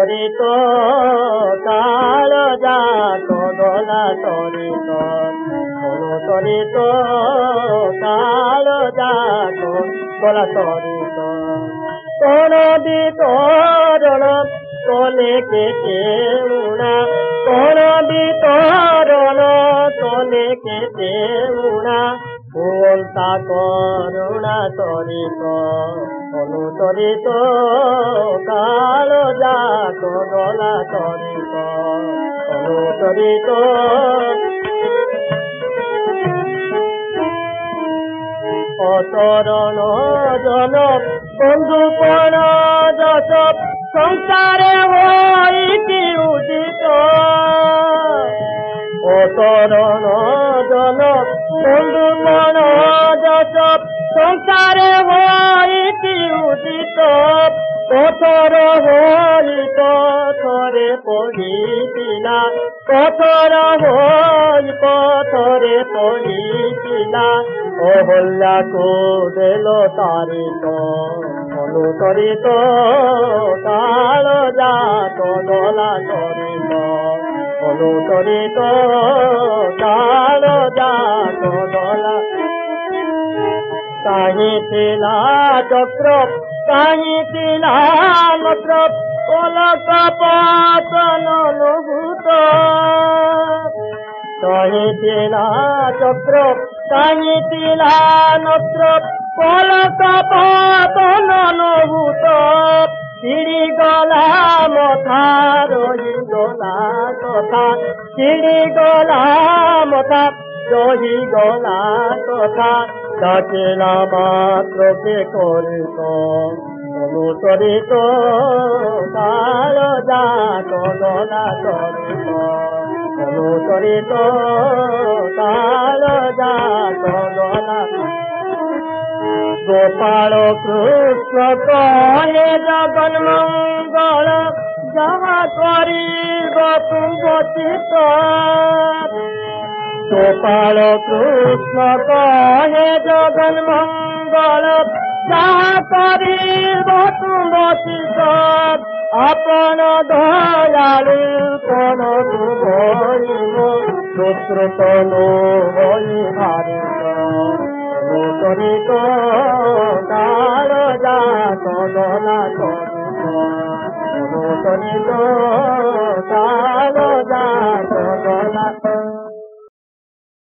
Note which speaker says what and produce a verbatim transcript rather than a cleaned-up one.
Speaker 1: অনুসরিত কাল যাত দোলা তরিত অনুসরিত কাল যাত দোলা তরিত কোন বিতরণ তোলে কেটে উড়া কোন বিতরণ তোলে কেটে উড়া ওলতা করুণা তরিত অনুসরিত কাল যাত দোলা তরিত অনুসরিত অতরণ জন বন্ধু কোন যশ সংসারে হইতি উদিত অতরণ জন বন্ধু কোন যশ সংসারে হইতি উদিত পথর হই পথরে পড়িছিলা পথর হই পথরে পড়িছিলা অহল্যাকু দেল তারিত অনুসরিত কাল যাত দোলা তরিত অনুসরিত কাল যাত দোলা কাহিছিলা চক্র কাহিছিলা নত্র পলক পতন অনুভূত কাহিছিলা চক্র কাহিছিলা নত্র পলক পতন অনুভূত চিড়ি গলা মথা রহি গলা কথা চিড়ি গলা মথা রহি গলা কথা ডাকিলা মাত্রকে করিত অনুসরিত কাল যাত দোলা তরিত অনুসরিত কাল যাত দোলা গোপাল কৃষ্ণ কহে জগন মঙ্গল যাহা করিব তুঙ্গচিত গোপাল কৃষ্ণ কহে জগন মঙ্গল যাহা করিব তুঙ্গচিত আপন দয়ালু কোন বলিব সুশ্রুতনু বলি ভারিত অনুসরিত কাল যাত দোলা তরিত অনুসরিত